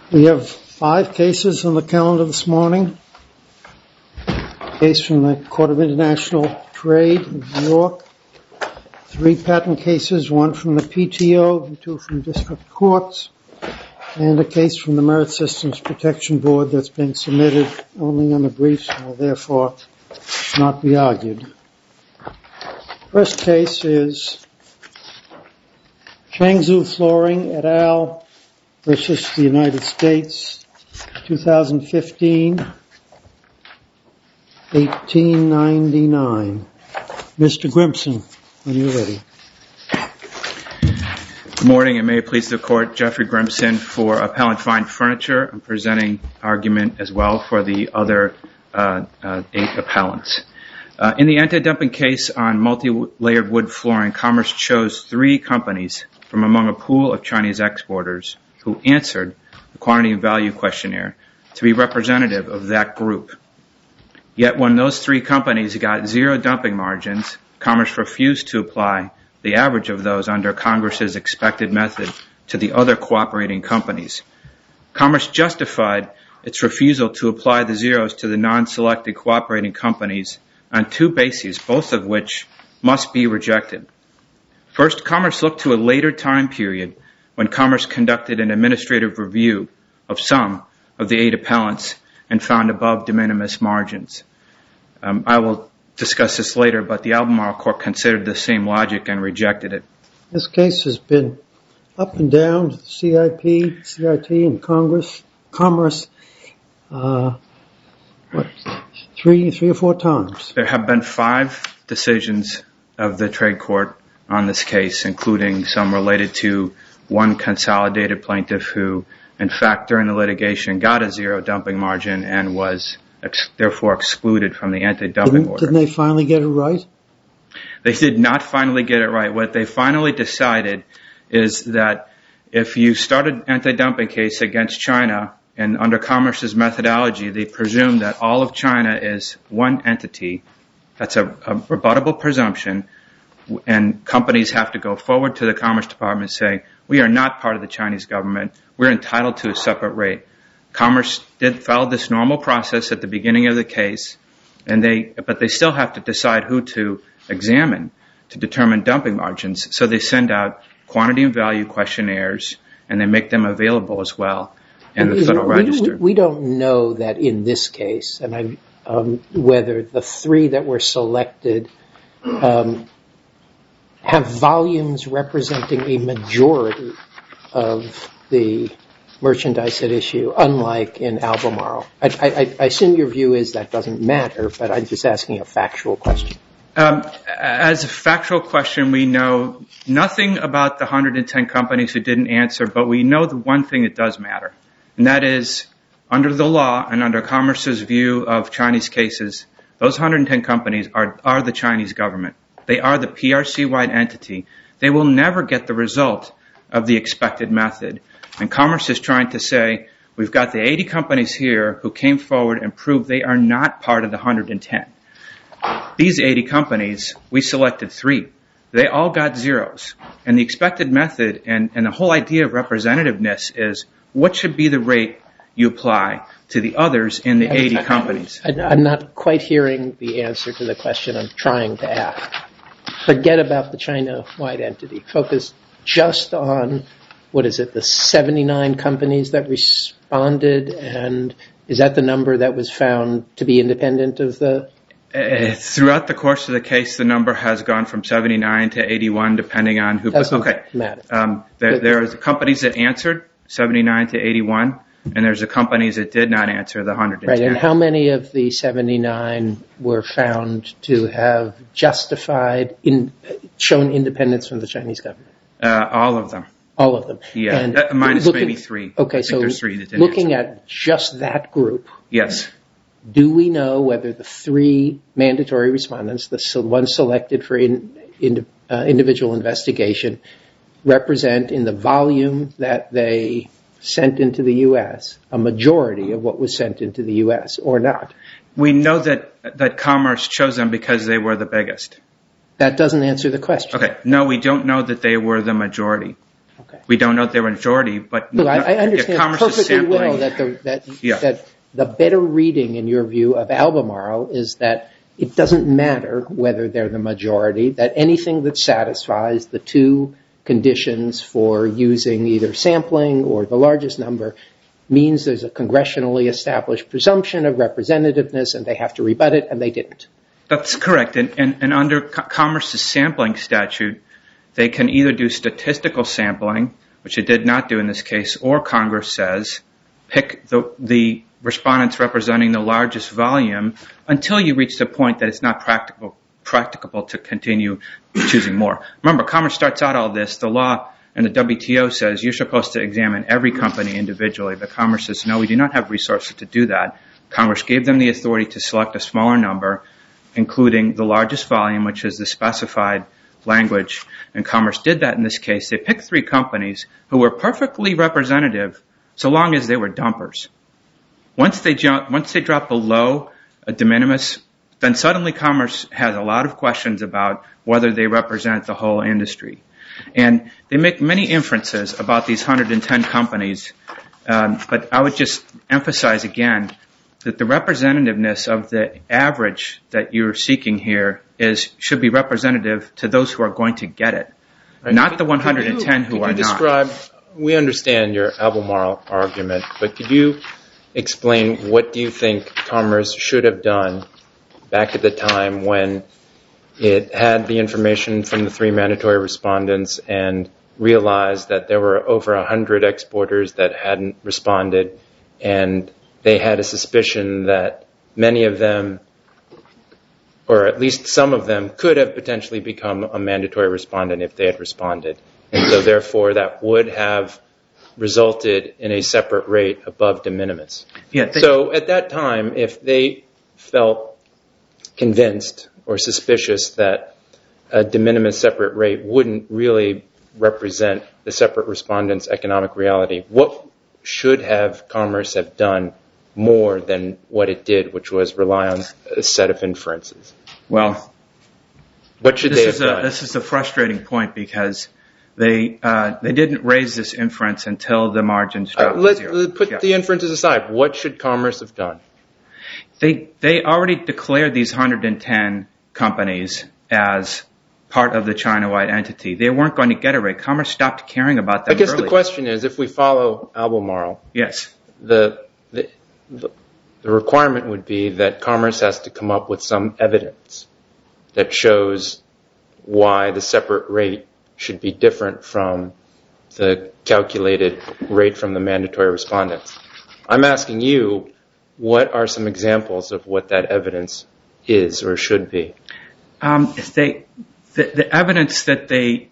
We have 5 cases on the calendar this morning. A case from the Court of International Trade in New York, 3 patent cases, 1 from the PTO and 2 from district courts, and a case from the Merit Systems Protection Board that's been submitted only on the briefs and will therefore not be argued. First case is Changzhou Flooring et al. Versus the United States, 2015, 1899. Mr. Grimson, when you're ready. Good morning, and may it please the Court, Jeffrey Grimson for Appellant Fine Furniture. I'm presenting argument as well for the other 8 appellants. In the anti-dumping case on multi-layered wood flooring, Commerce chose 3 companies from among a pool of Chinese exporters who answered the quantity and value questionnaire to be representative of that group. Yet when those 3 companies got 0 dumping margins, Commerce refused to apply the average of those under Congress's expected method to the other cooperating companies. Commerce justified its refusal to apply the zeros to the non-selected cooperating companies on 2 bases, both of which must be rejected. First, Commerce looked to a later time period when Commerce conducted an administrative review of some of the 8 appellants and found above de minimis margins. I will discuss this later, but the Albemarle Court considered the same logic and rejected it. This case has been up and down, CIT, and Commerce, 3 or 4 times. There have been 5 decisions of the trade court on this case, including some related to one consolidated plaintiff who, in fact, during the litigation got a 0 dumping margin and was therefore excluded from the anti-dumping order. Didn't they finally get it right? They did not finally get it right. What they finally decided is that if you start an anti-dumping case against China, and under Commerce's methodology, they presume that all of China is one entity. That's a rebuttable presumption, and companies have to go forward to the Commerce Department and say, we are not part of the Chinese government. We're entitled to a separate rate. Commerce did follow this normal process at the beginning of the case, but they still have to decide who to examine to determine dumping margins. So they send out quantity and value questionnaires, and they make them available as well in the Federal Register. We don't know that in this case, and whether the 3 that were selected have volumes representing a majority of the merchandise at issue, unlike in Albemarle. I assume your view is that doesn't matter, but I'm just asking a factual question. As a factual question, we know nothing about the 110 companies who didn't answer, but we know the one thing that does matter, and that is under the law and under Commerce's view of Chinese cases, those 110 companies are the Chinese government. They are the PRC-wide entity. They will never get the result of the expected method. And Commerce is trying to say, we've got the 80 companies here who came forward and proved they are not part of the 110. These 80 companies, we selected 3. They all got zeros. And the expected method and the whole idea of representativeness is what should be the rate you apply to the others in the 80 companies. I'm not quite hearing the answer to the question I'm trying to ask. Forget about the China-wide entity. Focus just on, the 79 companies that responded, and is that the number that was found to be independent of the... Throughout the course of the case, the number has gone from 79 to 81, depending on who... Doesn't matter. There are the companies that answered, 79 to 81, and there's the companies that did not answer, the 110. Right, and how many of the 79 were found to have shown independence from the Chinese government? All of them. All of them. Yeah, minus maybe 3. Okay, so looking at just that group, yes. Do we know whether the 3 mandatory respondents, the ones selected for individual investigation, represent in the volume that they sent into the U.S. a majority of what was sent into the U.S. or not? We know that Commerce chose them because they were the biggest. That doesn't answer the question. Okay, no, we don't know that they were the majority. Okay. We don't know if they're a majority, but Look, I understand perfectly well sampling, that the better reading, in your view, of Albemarle is that it doesn't matter whether they're the majority, that anything that satisfies the two conditions for using either sampling or the largest number means there's a congressionally established presumption of representativeness and they have to rebut it, and they didn't. That's correct. And under Commerce's sampling statute, they can either do statistical sampling, which it did not do in this case, or Congress says, pick the respondents representing the largest volume until you reach the point that it's not practicable to continue choosing more. Remember, Commerce starts out all this. The law and the WTO says you're supposed to examine every company individually. But Commerce says, no, we do not have resources to do that. Congress gave them the authority to select a smaller number, including the largest volume, which is the specified language. And Commerce did that in this case. They picked 3 companies who were perfectly representative so long as they were dumpers. Once they drop below a de minimis, then suddenly Commerce has a lot of questions about whether they represent the whole industry. And they make many inferences about these 110 companies, but I would just emphasize again that the representativeness of the average that you're seeking here should be representative to those who are going to get it, right? Not the 110 who are not. We understand your Albemarle argument, but could you explain what do you think Commerce should have done back at the time when it had the information from the 3 mandatory respondents and realized that there were over 100 exporters that hadn't responded, and they had a suspicion that many of them, or at least some of them, could have potentially become a mandatory respondent if they had responded. And so therefore that would have resulted in a separate rate above de minimis. So at that time, if they felt convinced or suspicious that a de minimis separate rate wouldn't really represent the separate respondents' economic reality, what should have Commerce have done more than what it did, which was rely on a set of inferences? Well, what should they have done? This is a frustrating point because they didn't raise this inference until the margins dropped to zero. Let's put the inferences aside. What should Commerce have done? They already declared these 110 companies as part of the China-wide entity. They weren't going to get a rate. Commerce stopped caring about them I guess early. The question is, if we follow Albemarle, yes, the requirement would be that Commerce has to come up with some evidence that shows why the separate rate should be different from the calculated rate from the mandatory respondents. I'm asking you, what are some examples of what that evidence is or should be? The evidence that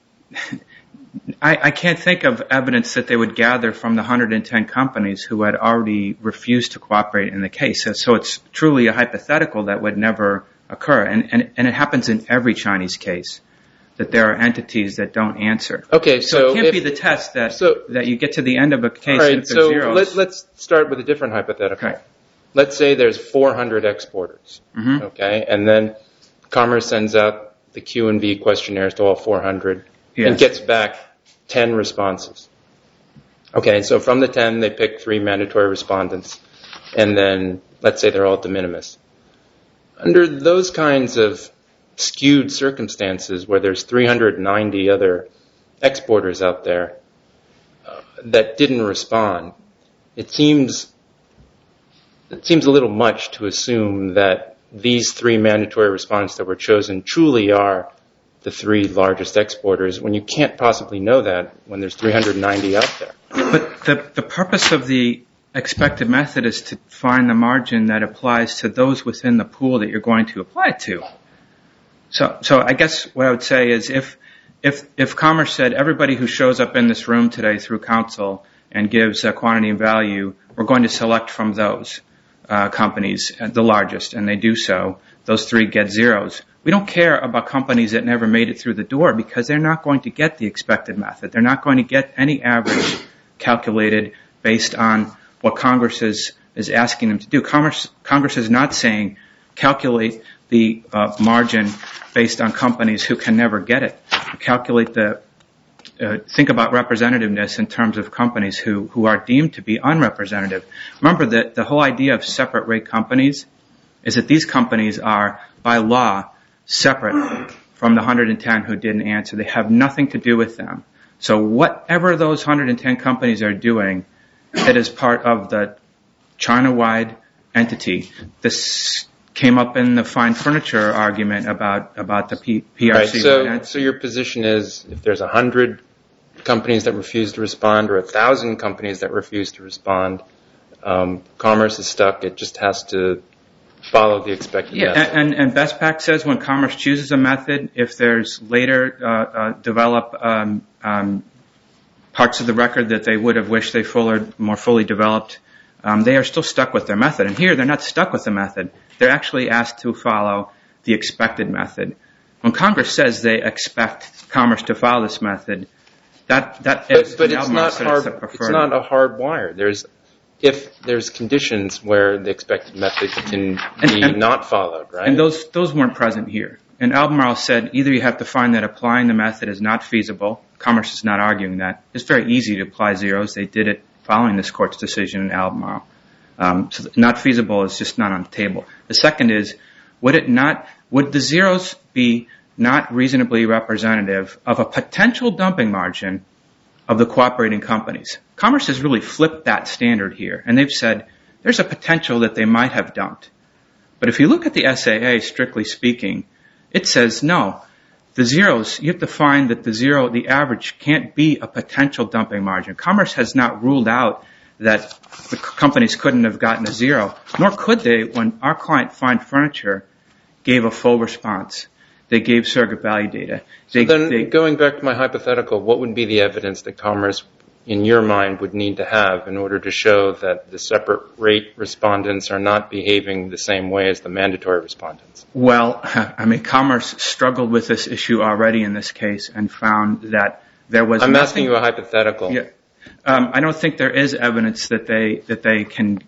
I can't think of evidence that they would gather from the 110 companies who had already refused to cooperate in the case. So it's truly a hypothetical that would never occur. And it happens in every Chinese case that there are entities that don't answer. Okay, so it can't be the test that you get to the end of a case and if there's zeros. Let's start with a different hypothetical. Okay. Let's say there's 400 exporters, okay, and then Commerce sends out the Q&V questionnaires to all 400 and gets back 10 responses. Okay, so from the 10, they pick 3 mandatory respondents, and then let's say they're all de minimis. Under those kinds of skewed circumstances where there's 390 other exporters out there that didn't respond, it seems a little much to assume that these 3 mandatory respondents that were chosen truly are the 3 largest exporters when you can't possibly know that when there's 390 out there. But the purpose of the expected method is to find the margin that applies to those within the pool that you're going to apply it to. So I guess what I would say is if Commerce said everybody who shows up in this room today through counsel and gives a quantity and value, we're going to select from those companies, the largest, and they do so, those 3 get zeros. We don't care about companies that never made it through the door because they're not going to get the expected method. They're not going to get any average calculated based on what Congress is asking them to do. Congress is not saying calculate the margin based on companies who can never get it. Calculate the think about representativeness in terms of companies who are deemed to be unrepresentative. Remember that the whole idea of separate rate companies is that these companies are, by law, separate from the 110 who didn't answer. They have nothing to do with them. So whatever those 110 companies are doing, it is part of the China-wide entity. This came up in the fine furniture argument about the PRC. Right, so your position is if there's 100 companies that refuse to respond or 1,000 companies that refuse to respond, Commerce is stuck. It just has to follow the expected method. And BestPac says when Commerce chooses a method, if there's later develop parts of the record that they would have wished they more fully developed, they are still stuck with their method. And here, they're not stuck with the method. They're actually asked to follow the expected method. When Congress says they expect Commerce to follow this method, that is... But it's not hard. It's not a hard wire. If there's conditions where the expected method can be not followed, right? And those weren't present here. And Albemarle said either you have to find that applying the method is not feasible. Commerce is not arguing that. It's very easy to apply zeros. They did it following this court's decision in Albemarle. So not feasible is just not on the table. The second is, would the zeros be not reasonably representative of a potential dumping margin of the cooperating companies? Commerce has really flipped that standard here, and they've said there's a potential that they might have dumped. But if you look at the SAA, strictly speaking, it says no. The zeros, you have to find that the average can't be a potential dumping margin. Commerce has not ruled out that the companies couldn't have gotten a zero, nor could they when our client, Fine Furniture, gave a full response. They gave surrogate value data. Going back to my hypothetical, what would be the evidence that Commerce, in your mind, would need to have in order to show that the separate rate respondents are not behaving the same way as the mandatory respondents? Well, Commerce struggled with this issue already in this case and found that there was I'm asking you a hypothetical. Yeah. I don't think there is evidence that they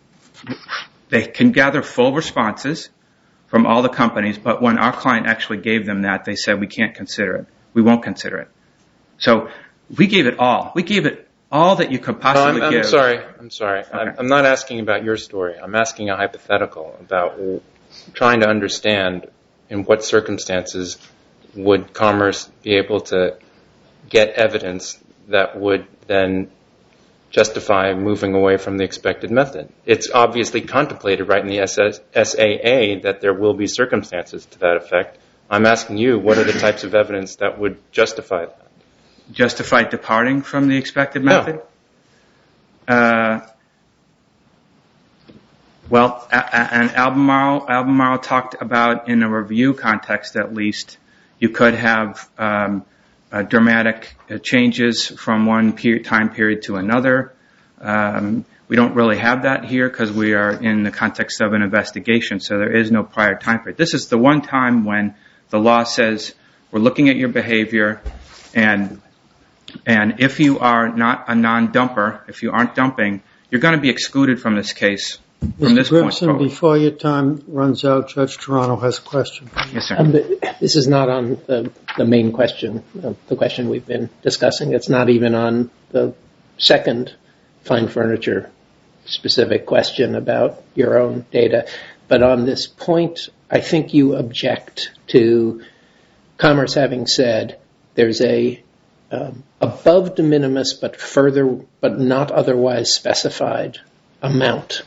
can gather full responses from all the companies, but when our client actually gave them that, they said we can't consider it. We won't consider it. So we gave it all. We gave it all that you could possibly give. I'm sorry. Okay. I'm not asking about your story. I'm asking a hypothetical about trying to understand in what circumstances would Commerce be able to get evidence that would then justify moving away from the expected method. It's obviously contemplated right in the SAA that there will be circumstances to that effect. I'm asking you, what are the types of evidence that would justify that? Justify departing from the expected method? No. And Albemarle talked about, in a review context at least, you could have dramatic changes from one time period to another. We don't really have that here because we are in the context of an investigation, so there is no prior time period. This is the one time when the law says we're looking at your behavior, and if you are not a non-dumper, if you aren't dumping, you're going to be excluded from this case from this point Grimson, forward. before your time runs out, Judge Toronto has a question. Yes, sir. This is not on the main question, the question we've been discussing. It's not even on the second Fine Furniture specific question about your own data. But on this point, I think you object to Commerce having said there's a above de minimis but not otherwise specified amount.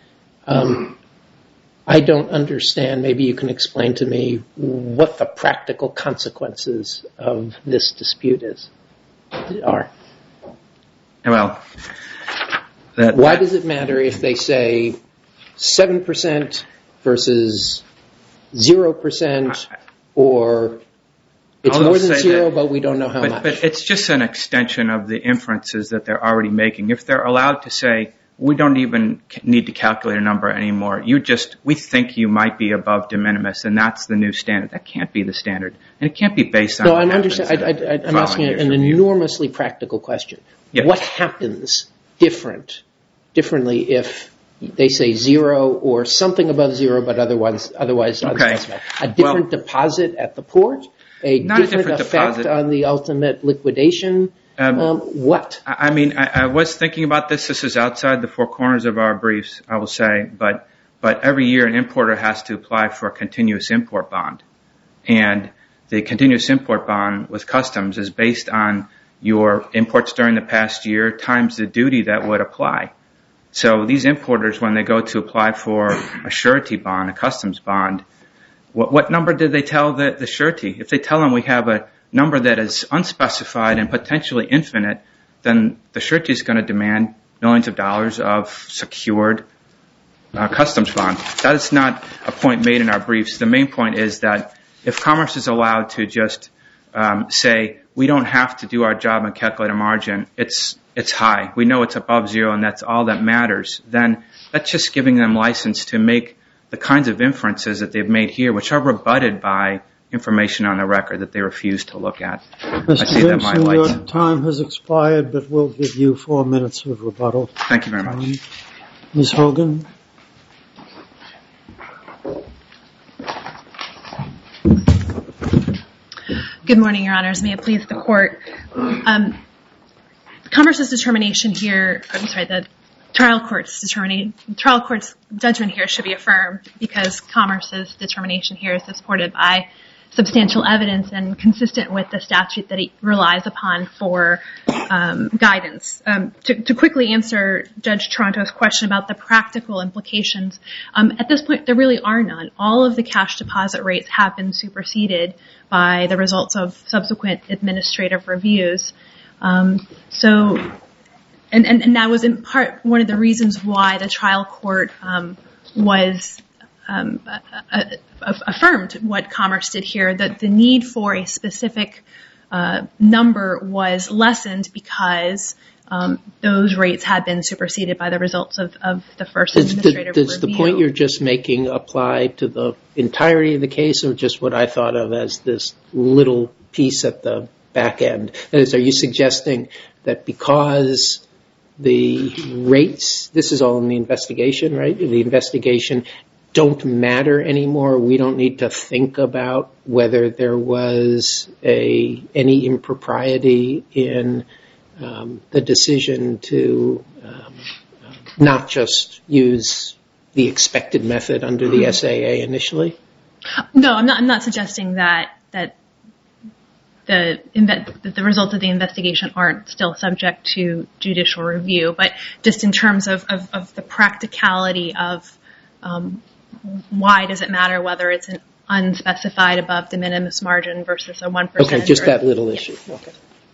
I don't understand. Maybe you can explain to me what the practical consequences of this dispute are. Well, why does it matter if they say 7% versus 0%, or it's more than zero, but we don't know how much? But it's just an extension of the inferences that they're already making. If they're allowed to say, we don't even need to calculate a number anymore, we think you might be above de minimis, and that's the new standard. That can't be the standard, and it can't be based on... No, I'm asking an enormously practical question. Yes. What happens differently if they say zero or something above zero, but otherwise unspecified? A different deposit at the port? A Not a different different effect deposit. on the ultimate liquidation? What? I mean, I was thinking about this. This is outside the four corners of our briefs, I will say. But every year an importer has to apply for a continuous import bond. And the continuous import bond with customs is based on your imports during the past year times the duty that would apply. So these importers, when they go to apply for a surety bond, a customs bond, what number did they tell the surety? If they tell them we have a number that is unspecified and potentially infinite, then the surety is going to demand millions of dollars of secured customs bond. That is not a point made in our briefs. The main point is that if Commerce is allowed to just say, we don't have to do our job and calculate a margin, it's high, we know it's above zero and that's all that matters, then that's just giving them license to make the kinds of inferences that they've made here, which are rebutted by information on the record that they refuse to look at. Mr. Grimson, your time has expired, but we'll give you 4 minutes of rebuttal. Thank you very much. Ms. Hogan? Good morning, Your Honors. May it please the Court. Commerce's determination here, the trial court's judgment here should be affirmed because Commerce's determination here is supported by substantial evidence and consistent with the statute that it relies upon for guidance. To quickly answer Judge Toronto's question about the practical implications, at this point there really are none. All of the cash deposit rates have been superseded by the results of subsequent administrative reviews. And that was in part one of the reasons why the trial court was affirmed what Commerce did here, that the need for a specific number was lessened because those rates had been superseded by the results of the first administrative review. Does the point you're just making apply to the entirety of the case or just what I thought of as this little piece at the back end? That is, are you suggesting that because the rates, this is all in the investigation, right? The investigation don't matter anymore. We don't need to think about whether there was any impropriety in the decision to not just use the expected method under the SAA initially? No, I'm not suggesting that the results of the investigation aren't still subject to judicial review, but just in terms of the practicality of why does it matter whether it's an unspecified above de minimis margin versus a 1%? Okay, just that little issue. Okay.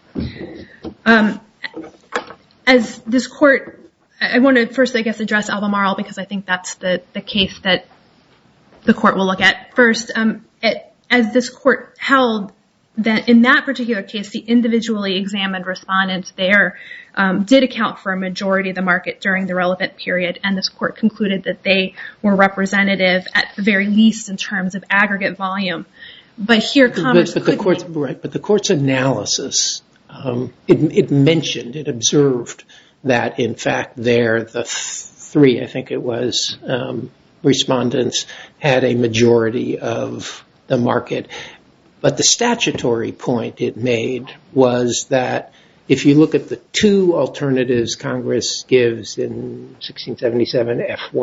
As this court, I want to first, I guess, address Albemarle because I think that's the case that the court will look at first. As this court held that in that particular case, the individually examined respondents there did account for a majority of the market during the relevant period, and this court concluded that they were representative at the very least in terms of aggregate volume. But here, Commerce but the court's analysis, it observed that in fact the three, I think it was, respondents had a majority of the market. But the statutory point it made was that if you look at the two alternatives Congress gives in 1677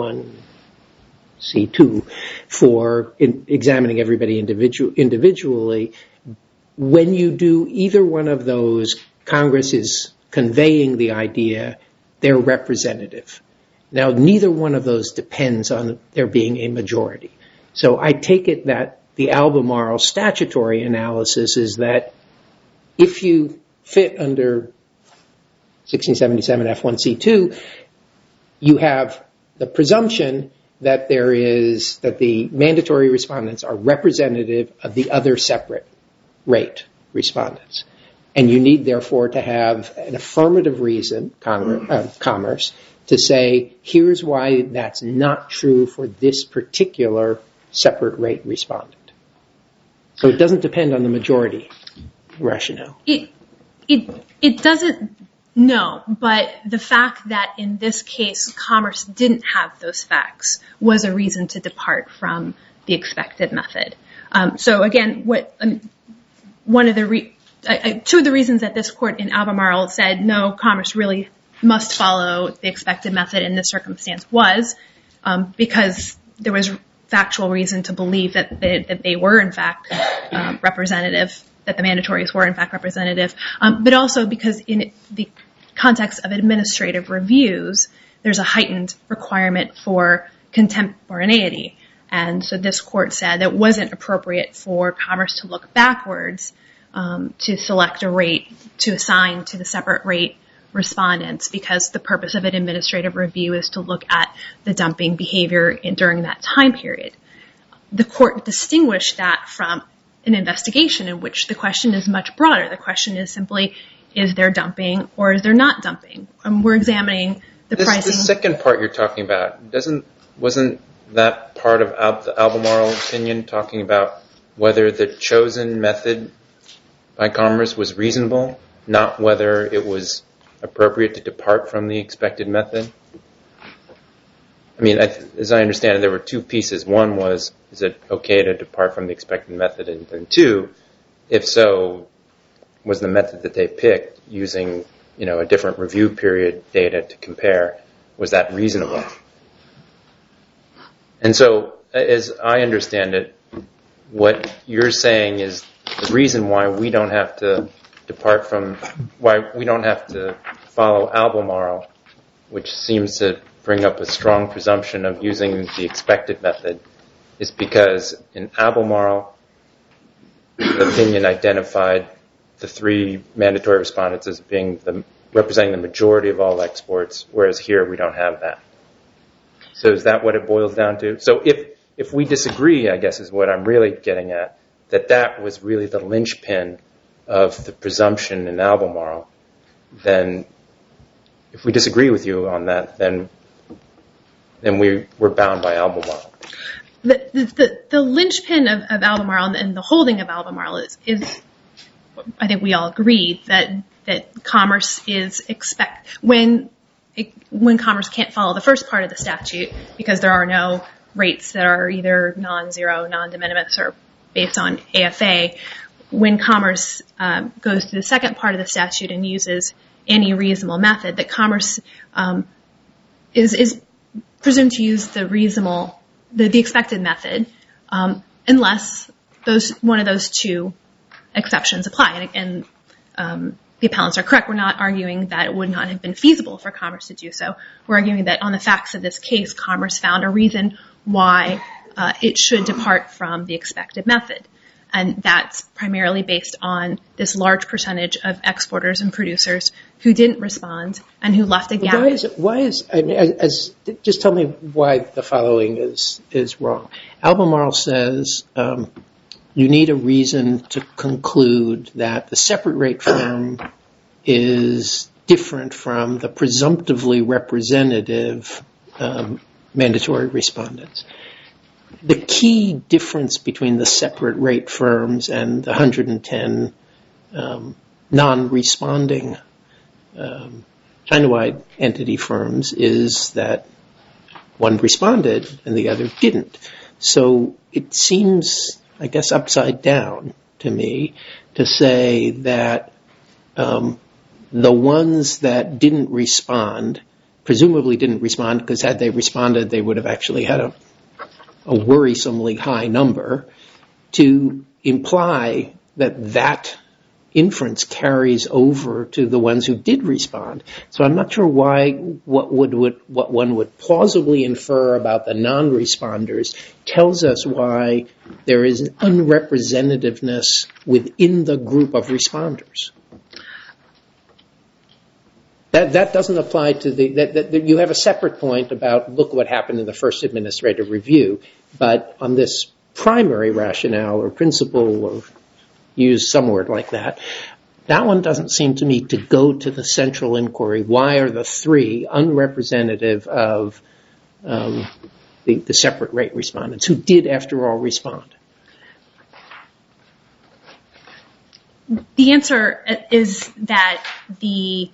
F1C2 for examining everybody individually, when you do either one of those, Congress is conveying the idea they're representative. Now, neither one of those depends on there being a majority. So I take it that the Albemarle statutory analysis is that if you fit under 1677 F1C2, you have the presumption that that the mandatory respondents are representative of the other separate rate respondents. And you need, therefore, to have an affirmative reason, Commerce, to say, here's why that's not true for this particular separate rate respondent. So it doesn't depend on the majority rationale. It doesn't, no, but the fact that in this case Commerce didn't have those facts was a reason to depart from the expected method. So again, two of the reasons that this court in Albemarle said no, Commerce really must follow the expected method in this circumstance was because there was factual reason to believe that they were in fact representative, that the mandatories were in fact representative, but also because in the context of administrative reviews, there's a heightened requirement for contemporaneity. And so this court said it wasn't appropriate for Commerce to look backwards to select a rate to assign to the separate rate respondents, because the purpose of an administrative review is to look at the dumping behavior during that time period. The court distinguished that from an investigation in which the question is much broader. The question is simply, is there dumping or is there not dumping? We're examining the pricing. The second part you're talking about, wasn't that part of the Albemarle opinion talking about whether the chosen method by Commerce was reasonable, not whether it was appropriate to depart from the expected method? I mean, as I understand it, there were two pieces. One was, is it okay to depart from the expected method? And then two, if so, was the method that they picked using, a different review period data to compare, was that reasonable? And so, as I understand it, what you're saying is the reason why we don't have to follow Albemarle, which seems to bring up a strong presumption of using the expected method, is because in Albemarle, the opinion identified the three mandatory respondents as being representing the majority of all exports, whereas here we don't have that. So is that what it boils down to? So if we disagree, I guess is what I'm really getting at, that was really the linchpin of the presumption in Albemarle, then if we disagree with you on that, then we're bound by Albemarle. The linchpin of Albemarle and the holding of Albemarle is I think we all agree that Commerce is when Commerce can't follow the first part of the statute because there are no rates that are either non-zero, non-de minimis, or based on AFA, when Commerce goes to the second part of the statute and uses any reasonable method, that Commerce is presumed to use the expected method, unless one of those two exceptions apply. And the appellants are correct. We're not arguing that it would not have been feasible for Commerce to do so. We're arguing that on the facts of this case, Commerce found a reason why it should depart from the expected method. And that's primarily based on this large percentage of exporters and producers who didn't respond and who left a gap. Just tell me why the following is wrong. Albemarle says you need a reason to conclude that the separate rate firm is different from the presumptively representative mandatory respondents. The key difference between the separate rate firms and the 110 non-responding China-wide entity firms is that one responded and the other didn't. So it seems, I guess, upside down to me to say that the ones that didn't respond, presumably didn't respond because had they responded, they would have actually had a worrisomely high number, to imply that inference carries over to the ones who did respond. So I'm not sure what one would plausibly infer about the non-responders tells us why there is unrepresentativeness within the group of responders. That doesn't apply to you have a separate point about look what happened in the first administrative review, but on this primary rationale or principle or use some word like that one doesn't seem to me to go to the central inquiry. Why are the three unrepresentative of the separate rate respondents who did, after all, respond? The answer is that the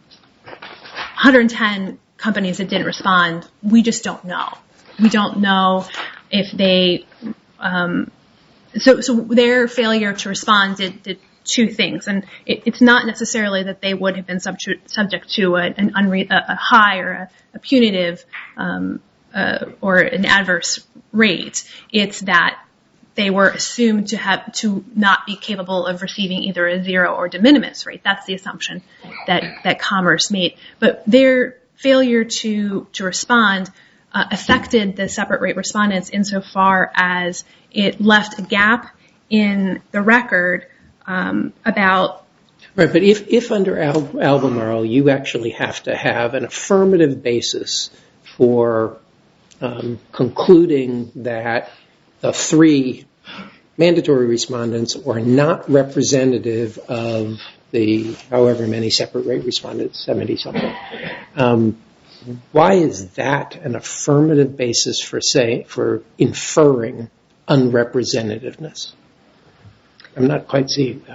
110 companies that didn't respond, we just don't know. We don't know if they So their failure to respond did two things, and it's not necessarily that they would have been subject to a high or a punitive or an adverse rate. It's that they were assumed to not be capable of receiving either a zero or de minimis rate. That's the assumption that Commerce made. But their failure to respond affected the separate rate respondents insofar as it left a gap in the record about... Right, but if under Albemarle you actually have to have an affirmative basis for concluding that the three mandatory respondents are not representative of the however many separate rate respondents, 70-something, why is that an affirmative basis for inferring unrepresentativeness? I'm not quite seeing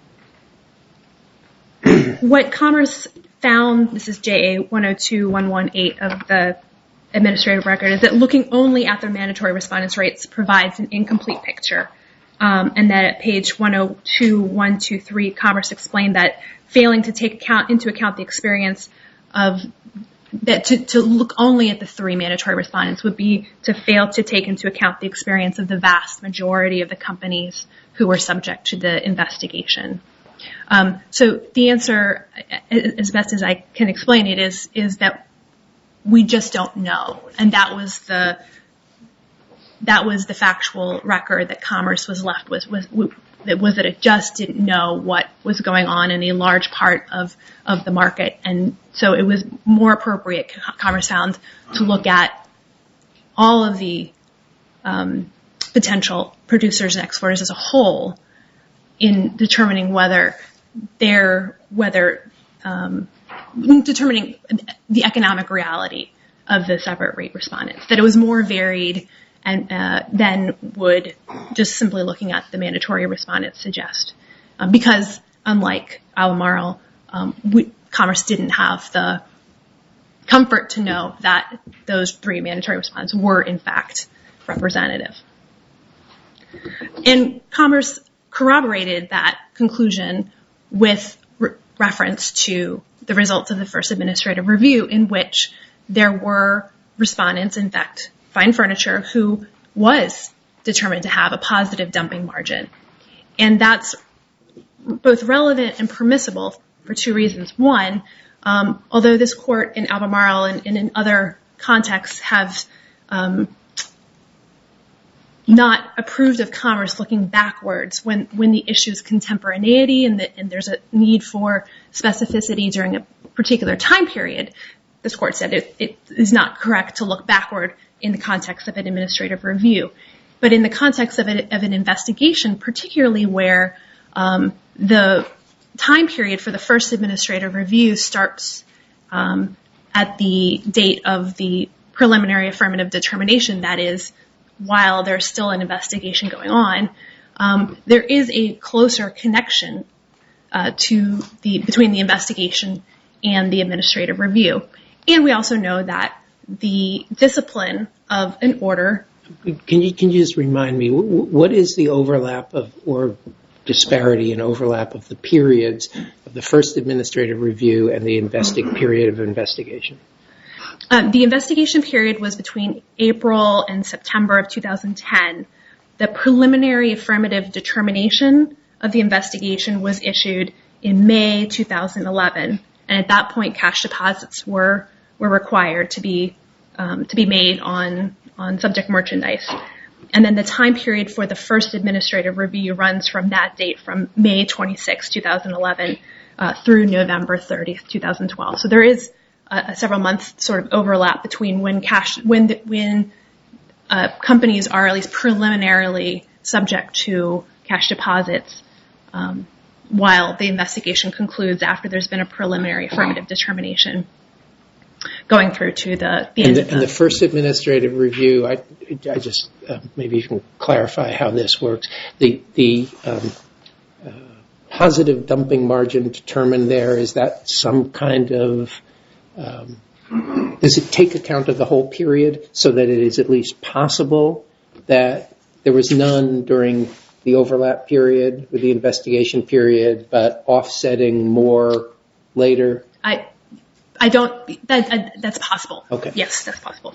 that. What Commerce found, this is JA 102-118 of the administrative record, is that looking only at their mandatory respondents' rates provides an incomplete picture. And that at page 102-123, Commerce explained that failing to take into account the experience of that to look only at the three mandatory respondents would be to fail to take into account the experience of the vast majority of the companies who were subject to the investigation. So the answer, as best as I can explain it, is that we just don't know, and that was the factual record that Commerce was left with. Was that it just didn't know what was going on in a large part of the market, and so it was more appropriate, Commerce found, to look at all of the potential producers and exporters as a whole in determining determining the economic reality of the separate rate respondents. That it was more varied and than would just simply looking at the mandatory respondents suggest. Because unlike Albemarle, Commerce didn't have the comfort to know that those three mandatory respondents were in fact representative. And Commerce corroborated that conclusion with reference to the results of the first administrative review, in which there were respondents, in fact, Fine Furniture, who was determined to have a positive dumping margin. And that's both relevant and permissible for two reasons. One, although this court in Albemarle and in other contexts have not approved of Commerce looking backwards when the issue is contemporaneity and there's a need for specificity during a particular time period, this court said it is not correct to look backward in the context of an administrative review. But in the context of an investigation, particularly where the time period for the first administrative review starts at the date of the preliminary affirmative determination, that is, while there's still an investigation going on, there is a closer connection between the investigation and the administrative review. And we also know that the discipline of an order... Can you just remind me, what is the overlap or disparity and overlap of the periods of the first administrative review and the period of investigation? The investigation period was between April and September of 2010. The preliminary affirmative determination of the investigation was issued in May 2011. And at that point, cash deposits were required to be made on subject merchandise. And then the time period for the first administrative review runs from that date, from May 26, 2011, through November 30, 2012. So there is a several month sort of overlap between when companies are at least preliminarily subject to cash deposits, while the investigation concludes after there's been a preliminary affirmative determination going through to the end of the first administrative review. I just maybe you can clarify how this works. The positive dumping margin determined there, is that some kind of does it take account of the whole period so that it is at least possible that there was none during the overlap period with the investigation period, but offsetting more later? I don't. That's possible. Okay. Yes, that's possible.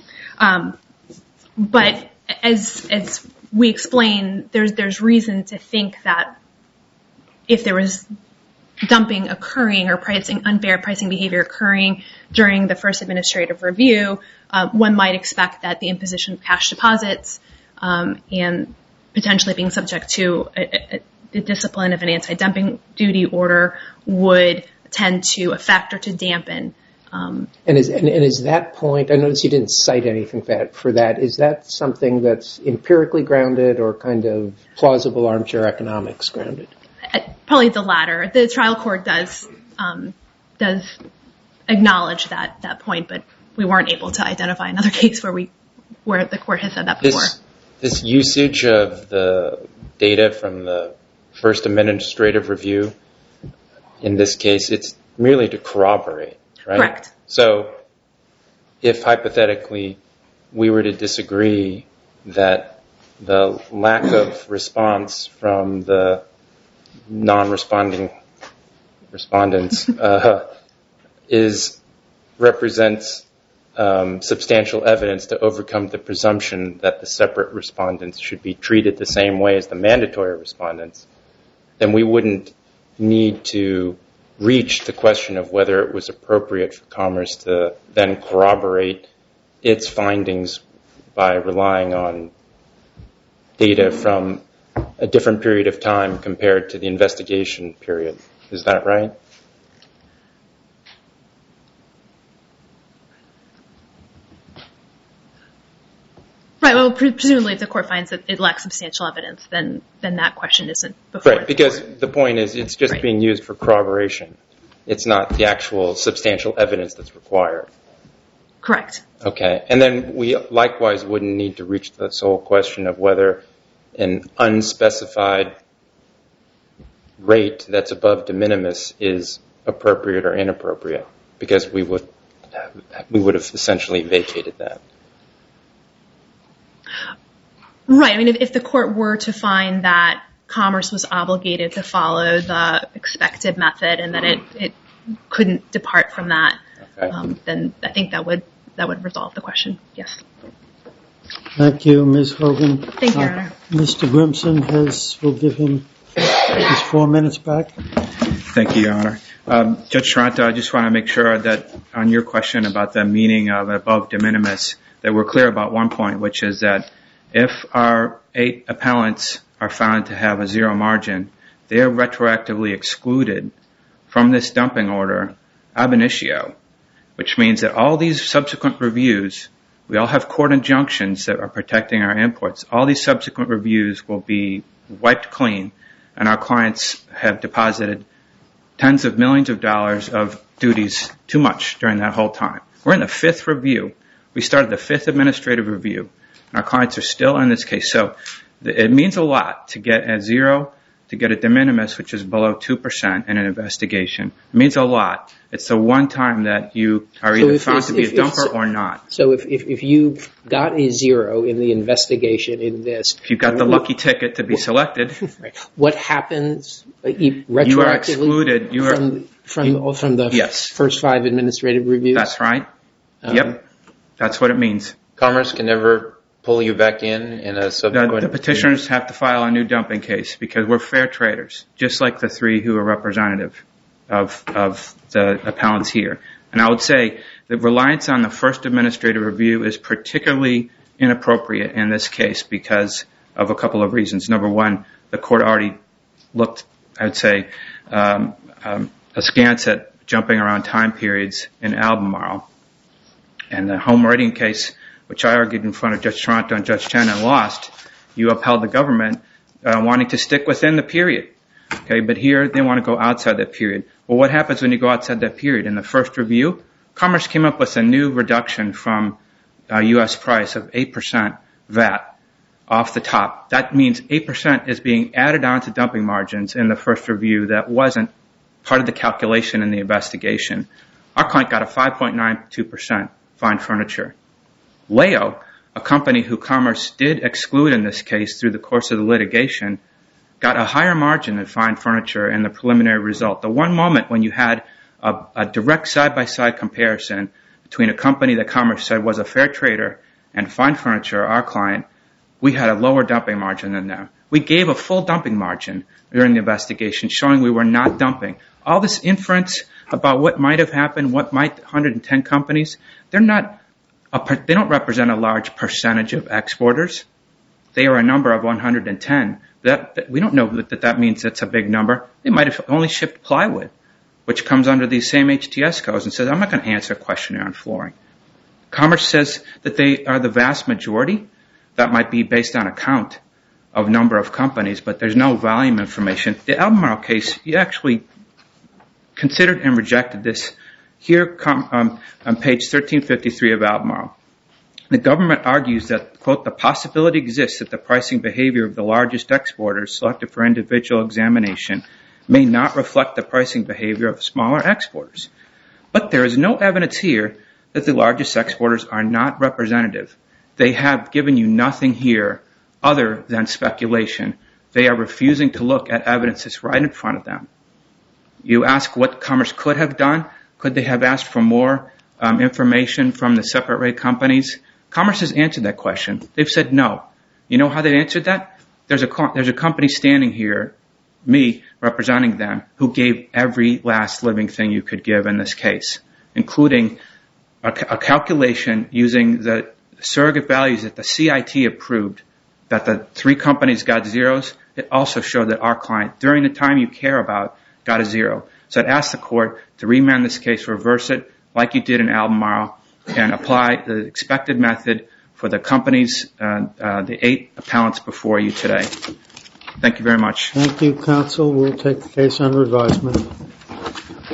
But as we explain, there's reason to think that if there was dumping occurring or unfair pricing behavior occurring during the first administrative review, one might expect that the imposition of cash deposits and potentially being subject to the discipline of an anti-dumping duty order would tend to affect or to dampen. And is that point, I notice you didn't cite anything for that, is that something that's empirically grounded or kind of plausible armchair economics grounded? Probably the latter. The trial court does acknowledge that point, but we weren't able to identify another case where the court has said that before. This usage of the data from the first administrative review, in this case, it's merely to corroborate, right? Correct. So if hypothetically we were to disagree that the lack of response from the non-responding respondents represents substantial evidence to overcome the presumption that the separate respondents should be treated the same way as the mandatory respondents, then we wouldn't need to reach the question of whether it was appropriate for Commerce to then corroborate its findings by relying on data from a different period of time compared to the investigation period. Is that right? Right. Well, presumably if the court finds that it lacks substantial evidence, then that question isn't before Right, because the point is it's just being used for corroboration. It's not the actual substantial evidence that's required. Correct. Okay. And then we likewise wouldn't need to reach the sole question of whether an unspecified rate that's above de minimis is appropriate or inappropriate, because we would have essentially vacated that. Right. I mean, if the court were to find that Commerce was obligated to follow the expected method and that it couldn't depart from that, okay, then I think that would resolve the question. Yes. Thank you, Ms. Hogan. Thank you, Your Honor. Mr. Grimson will give him his 4 minutes back. Thank you, Your Honor. Judge Taranto, I just want to make sure that on your question about the meaning of above de minimis, that we're clear about one point, which is that if our 8 appellants are found to have a zero margin, they are retroactively excluded from this dumping order ab initio, which means that all these subsequent reviews, we all have court injunctions that are protecting our imports. All these subsequent reviews will be wiped clean, and our clients have deposited tens of millions of dollars of duties too much during that whole time. We're in the 5th review. We started the 5th administrative review, and our clients are still in this case. So it means a lot to get a zero, to get a de minimis, which is below 2% in an investigation. It means a lot. It's the one time that you are either found to be a dumper or not. So if you got a zero in the investigation in this... If you got the lucky ticket to be selected... What happens retroactively? You are excluded. From the yes. first 5 administrative reviews? That's right. Yep. That's what it means. Commerce can never pull you back in a subsequent... The petitioners have to file a new dumping case because we're fair traders, just like the 3 who are representative of the appellants here. And I would say that reliance on the first administrative review is particularly inappropriate in this case because of a couple of reasons. Number one, the court already looked, I would say, askance at jumping around time periods in Albemarle. And the home rating case, which I argued in front of Judge Taranto and Judge Chen and lost, you upheld the government wanting to stick within the period. Okay, but here they want to go outside that period. Well, what happens when you go outside that period? In the first review, Commerce came up with a new reduction from U.S. price of 8% VAT off the top. That means 8% is being added on to dumping margins in the first review that wasn't part of the calculation in the investigation. Our client got a 5.92% fine furniture. Leo, a company who Commerce did exclude in this case through the course of the litigation, got a higher margin than Fine Furniture in the preliminary result. The one moment when you had a direct side-by-side comparison between a company that Commerce said was a fair trader and Fine Furniture, our client, we had a lower dumping margin than them. We gave a full dumping margin during the investigation, showing we were not dumping. All this inference about what might have happened, 110 companies, they don't represent a large percentage of exporters. They are a number of 110. We don't know that means it's a big number. They might have only shipped plywood, which comes under these same HTS codes, and says, I'm not going to answer a questionnaire on flooring. Commerce says that they are the vast majority. That might be based on a count of number of companies, but there's no volume information. The Albemarle case, you actually considered and rejected this. Here on page 1353 of Albemarle, the government argues that, quote, the possibility exists that the pricing behavior of the largest exporters selected for individual examination may not reflect the pricing behavior of smaller exporters. But there is no evidence here that the largest exporters are not representative. They have given you nothing here other than speculation. They are refusing to look at evidence that's right in front of them. You ask what Commerce could have done. Could they have asked for more information from the separate rate companies? Commerce has answered that question. They've said no. You know how they answered that? There's a company standing here, me representing them, who gave every last living thing you could give in this case, including a calculation using the surrogate values that the CIT approved, that the 3 companies got zeros. It also showed that our client, during the time you care about, got a 0. So I'd ask the court to remand this case, reverse it like you did in Albemarle, and apply the expected method for the companies, the 8 appellants before you today. Thank you very much. Thank you, counsel. We'll take the case under advisement.